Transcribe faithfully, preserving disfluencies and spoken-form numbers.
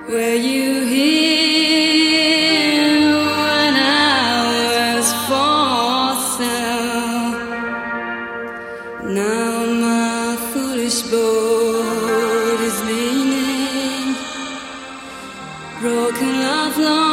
Were you here when I was for sale? Now my foolish boat is leaning, broken love long.